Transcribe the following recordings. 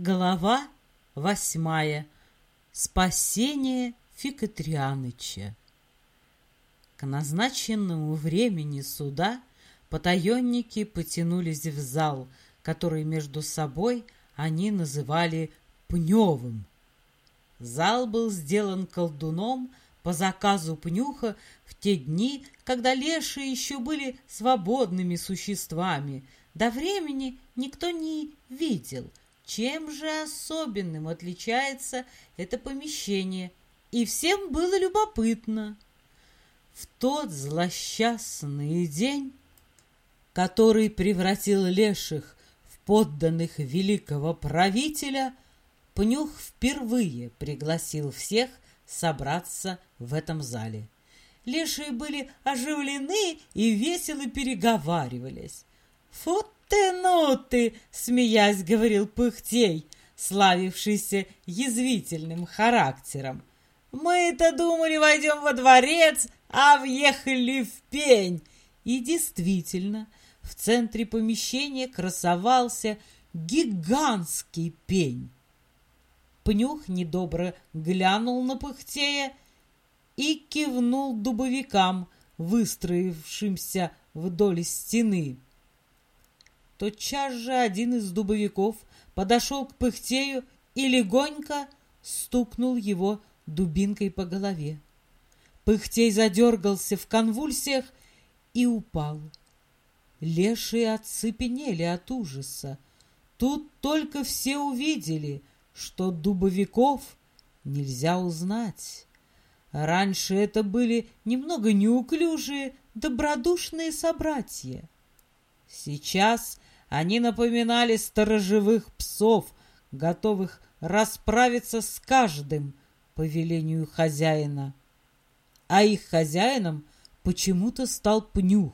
Глава 8. Спасение Фикотряныча. К назначенному времени суда потаенники потянулись в зал, который между собой они называли Пневым. Зал был сделан колдуном по заказу Пнюха в те дни, когда лешие еще были свободными существами. До времени никто не видел, чем же особенным отличается это помещение, и всем было любопытно. В тот злосчастный день, который превратил леших в подданных великого правителя, Пнюх впервые пригласил всех собраться в этом зале. Лешие были оживлены и весело переговаривались. «Фу ты, ну ты!» — смеясь говорил Пыхтей, славившийся язвительным характером. «Мы-то думали, войдем во дворец, а въехали в пень!» И действительно, в центре помещения красовался гигантский пень. Пнюх недобро глянул на Пыхтея и кивнул дубовикам, выстроившимся вдоль стены. Тотчас же один из дубовиков подошел к Пыхтею и легонько стукнул его дубинкой по голове. Пыхтей задергался в конвульсиях и упал. Лешие оцепенели от ужаса. Тут только все увидели, что дубовиков нельзя узнать. Раньше это были немного неуклюжие, добродушные собратья. Сейчас они напоминали сторожевых псов, готовых расправиться с каждым по велению хозяина. А их хозяином почему-то стал Пнюх.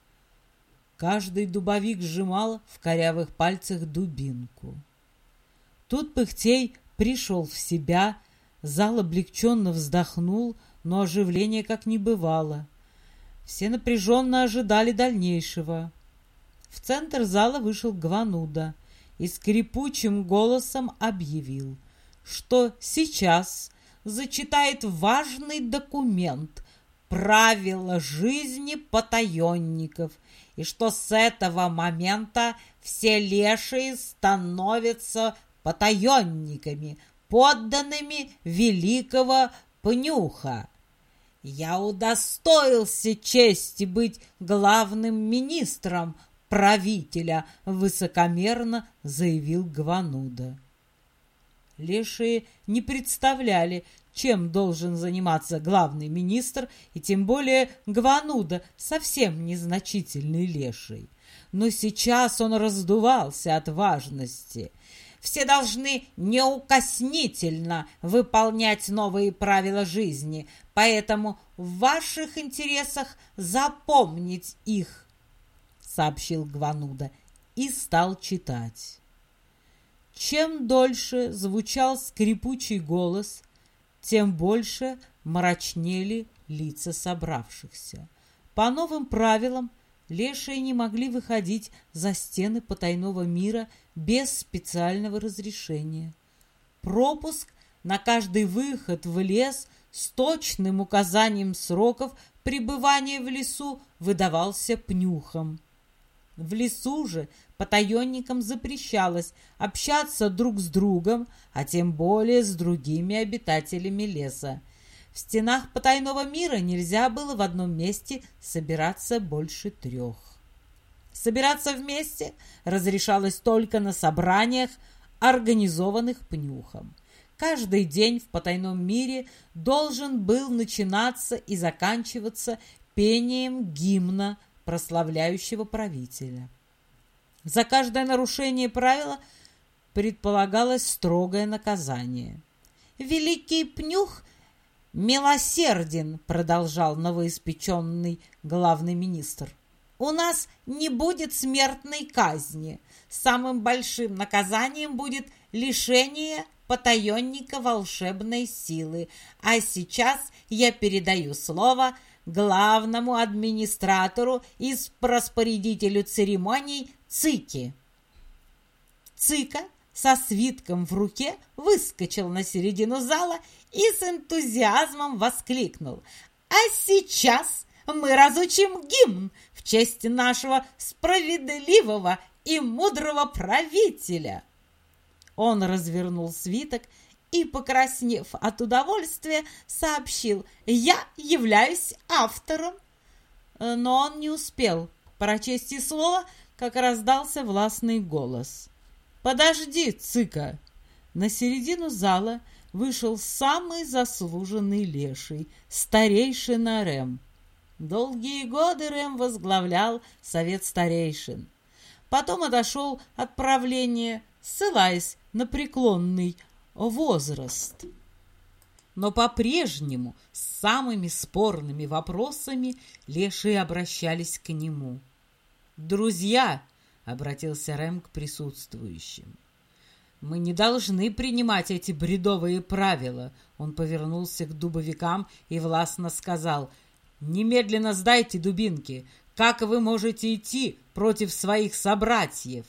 Каждый дубовик сжимал в корявых пальцах дубинку. Тут Пыхтей пришел в себя, зал облегченно вздохнул, но оживления как не бывало. Все напряженно ожидали дальнейшего. В центр зала вышел Гвануда и скрипучим голосом объявил, что сейчас зачитает важный документ «Правила жизни потаенников», и что с этого момента все лешие становятся потаенниками, подданными великого Пнюха. «Я удостоился чести быть главным министром правителя», — высокомерно заявил Гвануда. Лешие не представляли, чем должен заниматься главный министр, и тем более Гвануда, совсем незначительный леший. Но сейчас он раздувался от важности. «Все должны неукоснительно выполнять новые правила жизни, поэтому в ваших интересах запомнить их», — сообщил Гвануда и стал читать. Чем дольше звучал скрипучий голос, тем больше мрачнели лица собравшихся. По новым правилам лешие не могли выходить за стены потайного мира без специального разрешения. Пропуск на каждый выход в лес с точным указанием сроков пребывания в лесу выдавался Пнюхом. В лесу же потаенникам запрещалось общаться друг с другом, а тем более с другими обитателями леса. В стенах потайного мира нельзя было в одном месте собираться больше 3. Собираться вместе разрешалось только на собраниях, организованных Пнюхом. Каждый день в потайном мире должен был начинаться и заканчиваться пением гимна, прославляющего правителя. За каждое нарушение правила предполагалось строгое наказание. «Великий Пнюх милосерден», — продолжал новоиспеченный главный министр. «У нас не будет смертной казни. Самым большим наказанием будет лишение потаенника волшебной силы. А сейчас я передаю слово главному администратору и распорядителю церемоний Цыке». Цыка со свитком в руке выскочил на середину зала и с энтузиазмом воскликнул: «А сейчас мы разучим гимн в честь нашего справедливого и мудрого правителя!» Он развернул свиток и, покраснев от удовольствия, сообщил: «Я являюсь автором». Но он не успел прочесть и слова, как раздался властный голос: «Подожди, Цыка!» На середину зала вышел самый заслуженный леший, старейшина Рэм. Долгие годы Рэм возглавлял совет старейшин. Потом отошел от правления, ссылаясь на преклонный возраст. Но по-прежнему с самыми спорными вопросами лешие обращались к нему. «Друзья!» — обратился Рэм к присутствующим. «Мы не должны принимать эти бредовые правила». Он повернулся к дубовикам и властно сказал: «Немедленно сдайте дубинки. Как вы можете идти против своих собратьев?»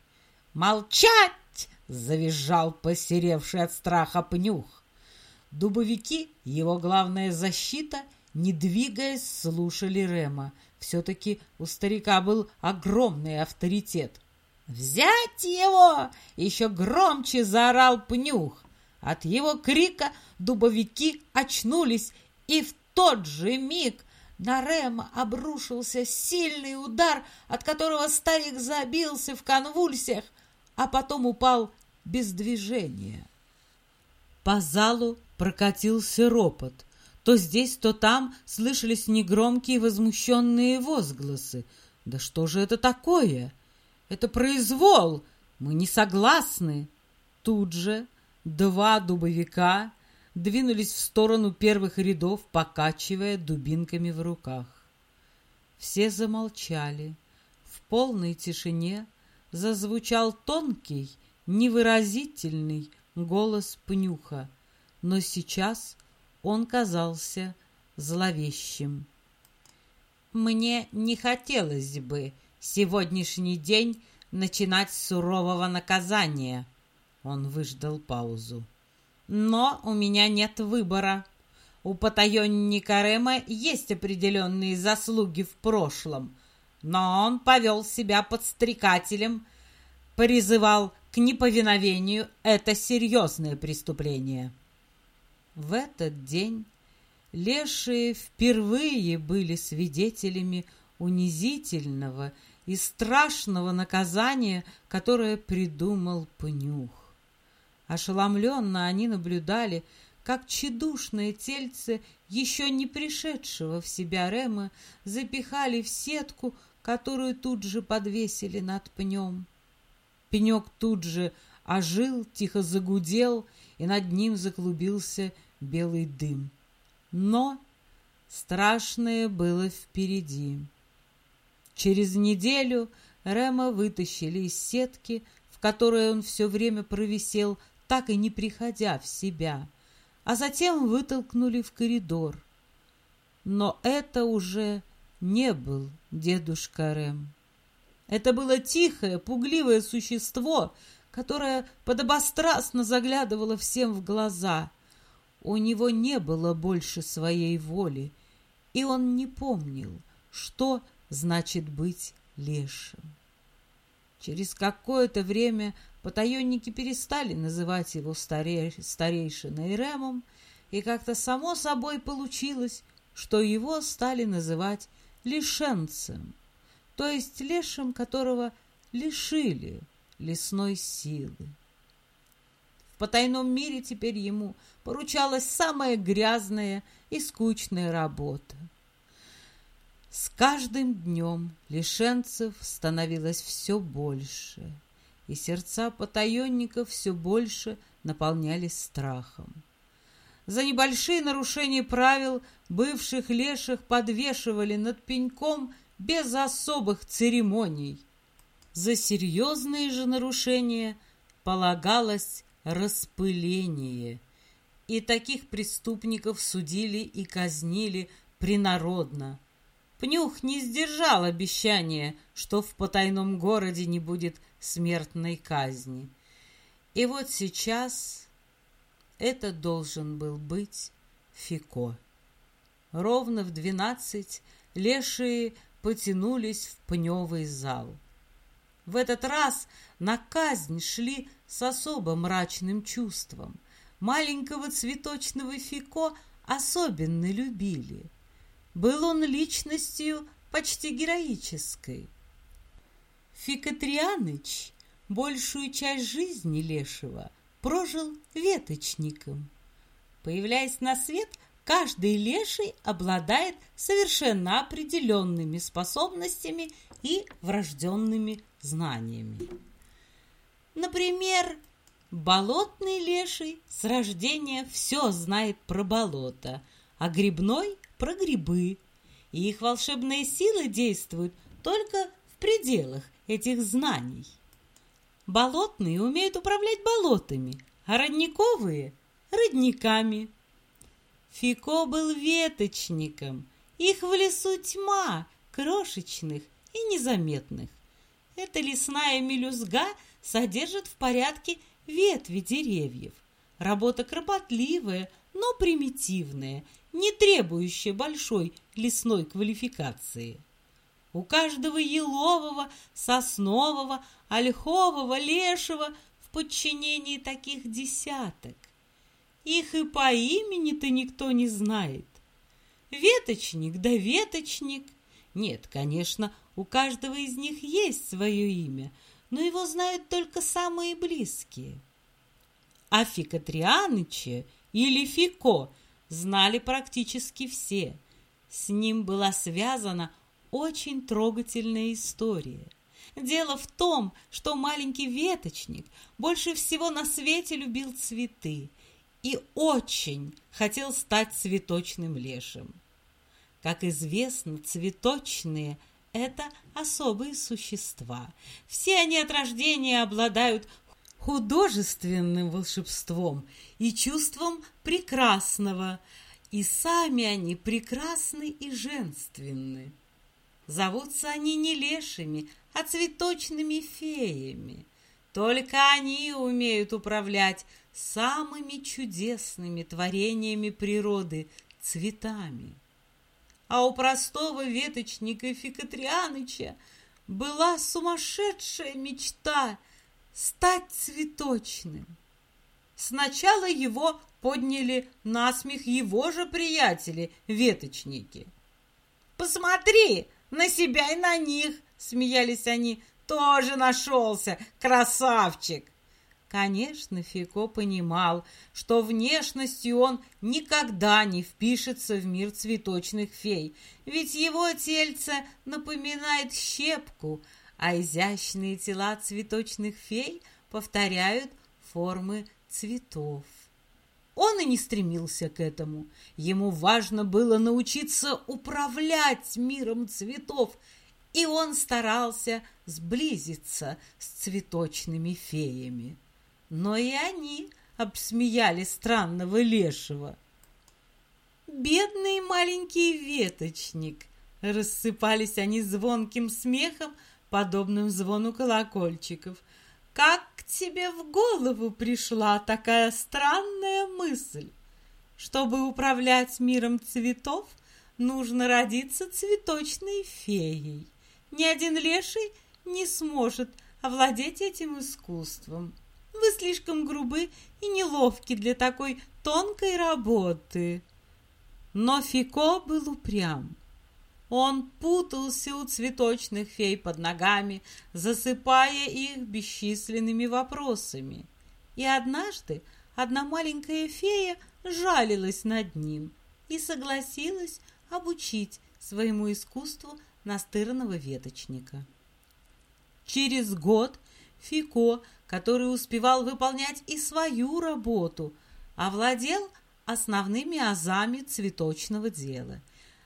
«Молчать!» — завизжал посеревший от страха Пнюх. Дубовики, его главная защита, не двигаясь, слушали Рэма. Все-таки у старика был огромный авторитет. «Взять его!» — еще громче заорал Пнюх. От его крика дубовики очнулись, и в тот же миг на Рэма обрушился сильный удар, от которого старик забился в конвульсиях, а потом упал без движения. По залу прокатился ропот. То здесь, то там слышались негромкие возмущенные возгласы. «Да что же это такое? Это произвол! Мы не согласны!» Тут же два дубовика двинулись в сторону первых рядов, покачивая дубинками в руках. Все замолчали. В полной тишине зазвучал тонкий, невыразительный голос Пнюха, но сейчас он казался зловещим. «Мне не хотелось бы сегодняшний день начинать с сурового наказания». Он выждал паузу. «Но у меня нет выбора. У потаенника Рэма есть определенные заслуги в прошлом, но он повел себя подстрекателем, призывал к неповиновению. Это серьезное преступление». В этот день лешие впервые были свидетелями унизительного и страшного наказания, которое придумал Пнюх. Ошеломленно они наблюдали, как тщедушное тельце еще не пришедшего в себя Рэма запихали в сетку, которую тут же подвесили над пнем. Пенек тут же ожил, тихо загудел, и над ним заклубился белый дым. Но страшное было впереди. Через неделю Рэма вытащили из сетки, в которой он все время провисел, так и не приходя в себя, а затем вытолкнули в коридор. Но это уже не был дедушка Рэм. Это было тихое, пугливое существо, которое подобострастно заглядывало всем в глаза. У него не было больше своей воли, и он не помнил, что значит быть лешим. Через какое-то время потаенники перестали называть его старейшиной Рэмом, и как-то само собой получилось, что его стали называть лишенцем, то есть лешим, которого лишили лесной силы. В потайном мире теперь ему поручалась самая грязная и скучная работа. С каждым днем лишенцев становилось все больше, и сердца потаенников все больше наполнялись страхом. За небольшие нарушения правил бывших леших подвешивали над пеньком без особых церемоний. За серьезные же нарушения полагалось распыление, и таких преступников судили и казнили принародно. Пнюх не сдержал обещания, что в потайном городе не будет смертной казни. И вот сейчас это должен был быть Фико. Ровно в 12 лешие потянулись в пневый зал. В этот раз на казнь шли с особо мрачным чувством. Маленького цветочного Фико особенно любили. Был он личностью почти героической. Фикотряныч большую часть жизни лешего прожил веточником. Появляясь на свет, каждый леший обладает совершенно определенными способностями и врожденными знаниями. Например, болотный леший с рождения все знает про болото, а грибной – про грибы, и их волшебные силы действуют только в пределах этих знаний. Болотные умеют управлять болотами, а родниковые – родниками. Фико был веточником, их в лесу тьма, крошечных и незаметных. Эта лесная мелюзга содержит в порядке ветви деревьев. Работа кропотливая, но примитивная, не требующая большой лесной квалификации. У каждого елового, соснового, ольхового, лешего в подчинении таких десяток. Их и по имени-то никто не знает. Веточник да веточник. Нет, конечно, у каждого из них есть свое имя, но его знают только самые близкие. А Фикотряныча или Фико знали практически все. С ним была связана очень трогательная история. Дело в том, что маленький веточник больше всего на свете любил цветы и очень хотел стать цветочным лешим. Как известно, цветочные – это особые существа. Все они от рождения обладают художественным волшебством и чувством прекрасного, и сами они прекрасны и женственны. Зовутся они не лешими, а цветочными феями. Только они умеют управлять самыми чудесными творениями природы – цветами. А у простого веточника Фикотряныча была сумасшедшая мечта стать цветочным. Сначала его подняли на смех его же приятели, веточники. «Посмотри на себя и на них!» — смеялись они. «Тоже нашелся, красавчик!» Конечно, Фико понимал, что внешностью он никогда не впишется в мир цветочных фей, ведь его тельце напоминает щепку, а изящные тела цветочных фей повторяют формы цветов. Он и не стремился к этому. Ему важно было научиться управлять миром цветов, и он старался сблизиться с цветочными феями. Но и они обсмеяли странного лешего. «Бедный маленький веточник!» Рассыпались они звонким смехом, подобным звону колокольчиков. «Как к тебе в голову пришла такая странная мысль? Чтобы управлять миром цветов, нужно родиться цветочной феей. Ни один леший не сможет овладеть этим искусством. Вы слишком грубы и неловки для такой тонкой работы». Но Фико был упрям. Он путался у цветочных фей под ногами, засыпая их бесчисленными вопросами. И однажды одна маленькая фея жалилась над ним и согласилась обучить своему искусству настырного веточника. Через год Фико, который успевал выполнять и свою работу, овладел основными азами цветочного дела.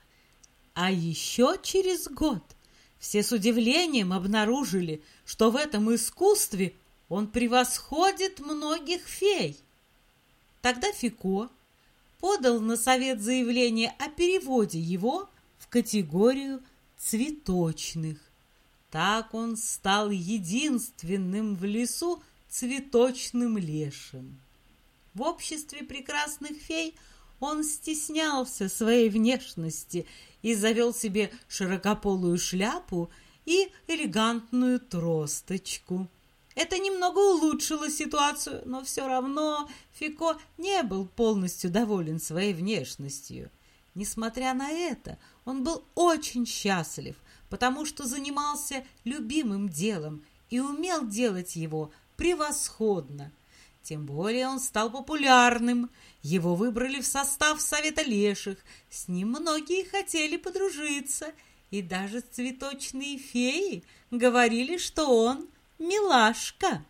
А еще через год все с удивлением обнаружили, что в этом искусстве он превосходит многих фей. Тогда Фико подал на совет заявление о переводе его в категорию цветочных. Так он стал единственным в лесу цветочным лешим. В обществе прекрасных фей он стеснялся своей внешности и завел себе широкополую шляпу и элегантную тросточку. Это немного улучшило ситуацию, но все равно Фико не был полностью доволен своей внешностью. Несмотря на это, он был очень счастлив, потому что занимался любимым делом и умел делать его превосходно. Тем более он стал популярным. Его выбрали в состав Совета Леших. С ним многие хотели подружиться. И даже цветочные феи говорили, что он милашка.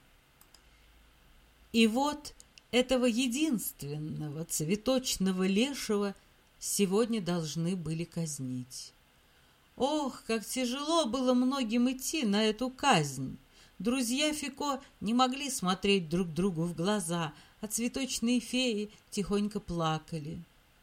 И вот этого единственного цветочного лешего сегодня должны были казнить. Ох, как тяжело было многим идти на эту казнь! Друзья Фико не могли смотреть друг другу в глаза, а цветочные феи тихонько плакали.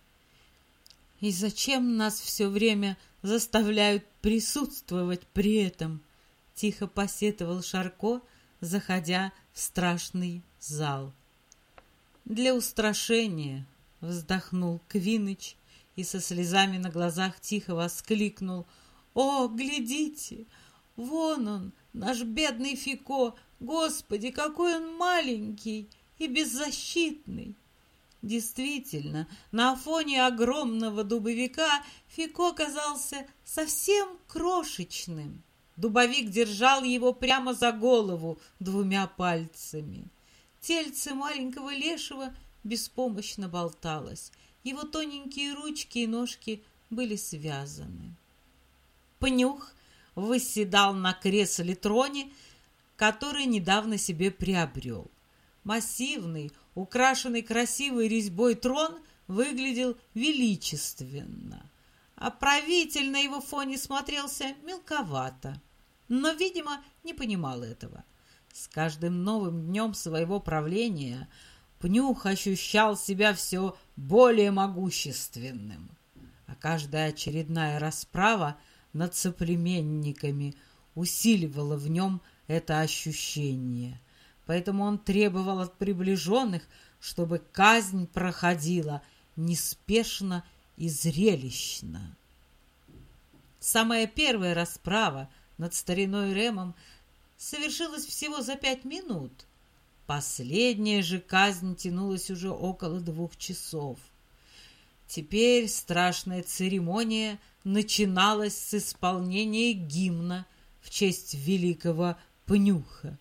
«И зачем нас все время заставляют присутствовать при этом?» — тихо посетовал Шарко, заходя в страшный зал. «Для устрашения!» — вздохнул Квиныч и со слезами на глазах тихо воскликнул: «О, глядите! Вон он, наш бедный Фико! Господи, какой он маленький и беззащитный!» Действительно, на фоне огромного дубовика Фико казался совсем крошечным. Дубовик держал его прямо за голову двумя пальцами. Тельце маленького лешего беспомощно болталось. Его тоненькие ручки и ножки были связаны. Пнюх восседал на кресле-троне, который недавно себе приобрел. Массивный, украшенный красивой резьбой трон выглядел величественно, а правитель на его фоне смотрелся мелковато, но, видимо, не понимал этого. С каждым новым днем своего правления Пнюх ощущал себя все более могущественным, а каждая очередная расправа над соплеменниками усиливала в нем это ощущение. Поэтому он требовал от приближенных, чтобы казнь проходила неспешно и зрелищно. Самая первая расправа над стариной Ремом совершилась всего за 5 минут. Последняя же казнь тянулась уже около 2 часов. Теперь страшная церемония начиналась с исполнения гимна в честь великого Пнюха.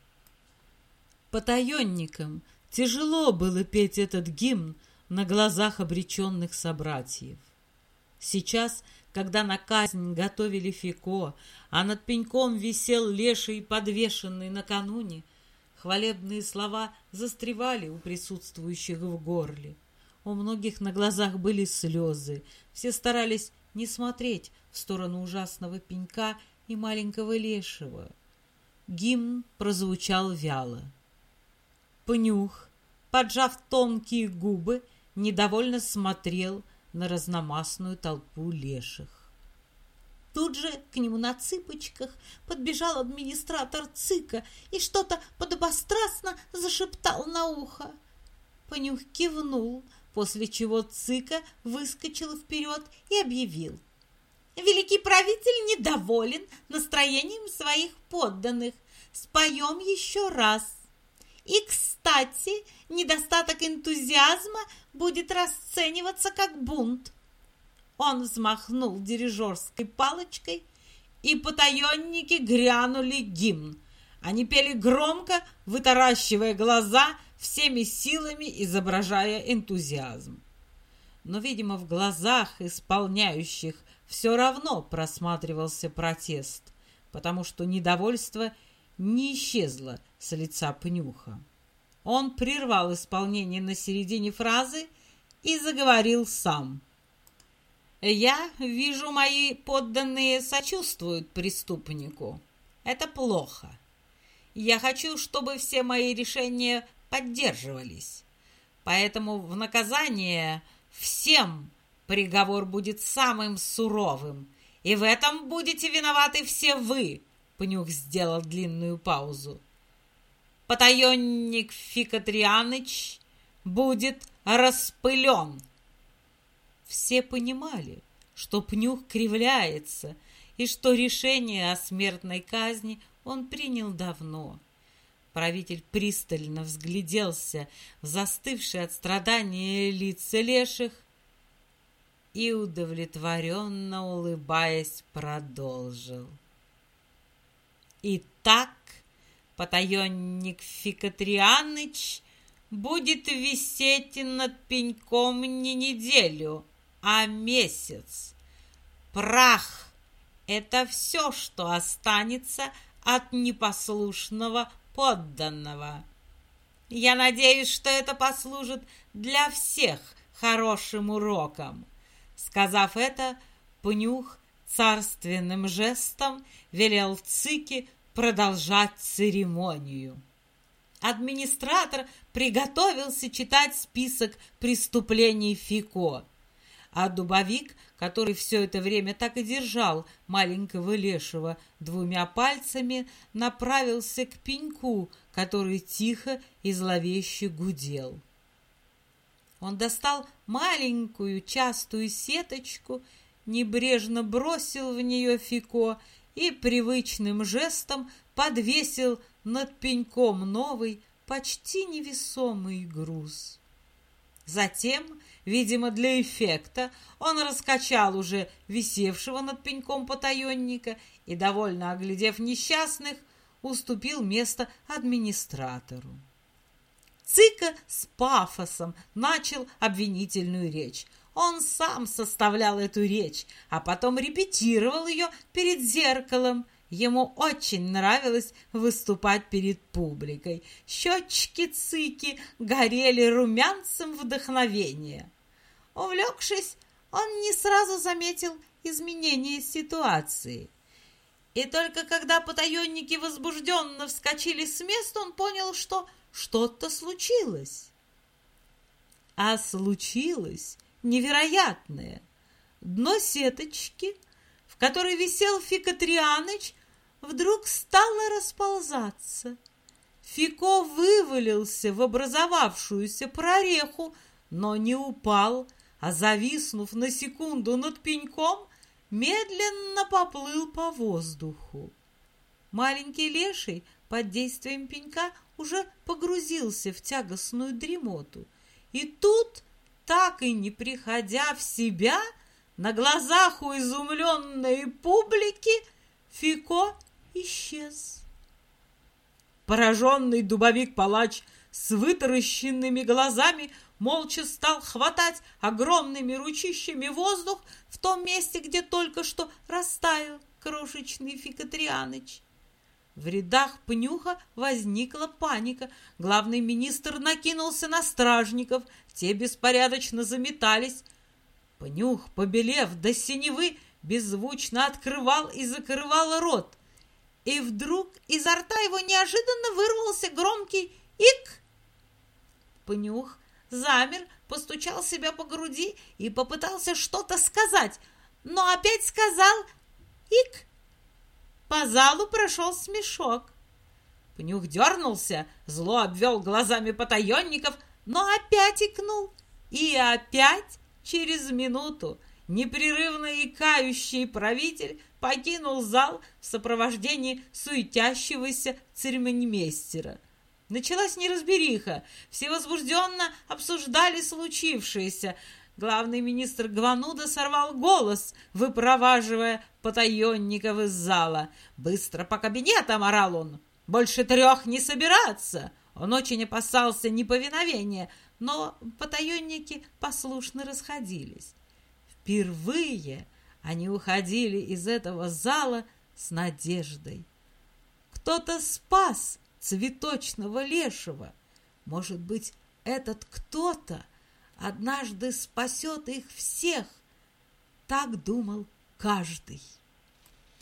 Потаенникам тяжело было петь этот гимн на глазах обреченных собратьев. Сейчас, когда на казнь готовили Фико, а над пеньком висел леший, подвешенный накануне, хвалебные слова застревали у присутствующих в горле. У многих на глазах были слезы. Все старались не смотреть в сторону ужасного пенька и маленького лешего. Гимн прозвучал вяло. Пнюх, поджав тонкие губы, недовольно смотрел на разномастную толпу леших. Тут же к нему на цыпочках подбежал администратор ЦИКа и что-то подобострастно зашептал на ухо. Пнюх кивнул, после чего ЦИКа выскочил вперед и объявил: «Великий правитель недоволен настроением своих подданных. Споем еще раз. И, кстати, недостаток энтузиазма будет расцениваться как бунт». Он взмахнул дирижерской палочкой, и потаенники грянули гимн. Они пели громко, вытаращивая глаза, всеми силами изображая энтузиазм. Но, видимо, в глазах исполняющих все равно просматривался протест, потому что недовольство не исчезло с лица Пнюха. Он прервал исполнение на середине фразы и заговорил сам. «Я вижу, мои подданные сочувствуют преступнику. Это плохо. Я хочу, чтобы все мои решения поддерживались. Поэтому в наказание всем приговор будет самым суровым. И в этом будете виноваты все вы». Пнюх сделал длинную паузу. потаенник Фикотряныч будет распылен. Все понимали, что Пнюх кривляется, и что решение о смертной казни он принял давно. Правитель пристально взгляделся в застывшие от страдания лица леших и, удовлетворенно улыбаясь, продолжил. Итак, потаенник Фикотряныч будет висеть над пеньком не неделю, а месяц. Прах — это все, что останется от непослушного подданного. Я надеюсь, что это послужит для всех хорошим уроком. Сказав это, Пнюх царственным жестом велел Цике продолжать церемонию. Администратор приготовился читать список преступлений Фико, а дубовик, который все это время так и держал маленького лешего двумя пальцами, направился к пеньку, который тихо и зловеще гудел. Он достал маленькую частую сеточку, небрежно бросил в нее Фико и привычным жестом подвесил над пеньком новый, почти невесомый груз. Затем, видимо, для эффекта, он раскачал уже висевшего над пеньком потаенника и, довольно оглядев несчастных, уступил место администратору. Цика с пафосом начал обвинительную речь. Он сам составлял эту речь, а потом репетировал ее перед зеркалом. Ему очень нравилось выступать перед публикой. Щечки Цики горели румянцем вдохновения. Увлекшись, он не сразу заметил изменение ситуации. И только когда потаенники возбужденно вскочили с места, он понял, что что-то случилось. А случилось невероятное. Дно сеточки, в которой висел Фикотряныч, вдруг стало расползаться. Фико вывалился в образовавшуюся прореху, но не упал, а, зависнув на секунду над пеньком, медленно поплыл по воздуху. Маленький леший под действием пенька уже погрузился в тягостную дремоту. И тут, так и не приходя в себя, на глазах у изумленной публики Фико исчез. Пораженный дубовик-палач с вытаращенными глазами молча стал хватать огромными ручищами воздух в том месте, где только что растаял крошечный Фикотряныч. В рядах Пнюха возникла паника. Главный министр накинулся на стражников. Те беспорядочно заметались. Пнюх, побелев до синевы, беззвучно открывал и закрывал рот. И вдруг изо рта его неожиданно вырвался громкий «ик». Пнюх замер, постучал себя по груди и попытался что-то сказать, но опять сказал «ик». По залу прошел смешок. Пнюх дернулся, зло обвел глазами потаенников, но опять икнул. И опять через минуту непрерывно икающий правитель покинул зал в сопровождении суетящегося церемонимейстера. Началась неразбериха. Все возбужденно обсуждали случившееся. Главный министр Гвануда сорвал голос, выпроваживая потаенников из зала. «Быстро по кабинетам!» — орал он. «Больше 3 не собираться!» Он очень опасался неповиновения, но потаенники послушно расходились. Впервые они уходили из этого зала с надеждой. Кто-то спас цветочного лешего. Может быть, этот кто-то однажды спасет их всех. Так думал каждый.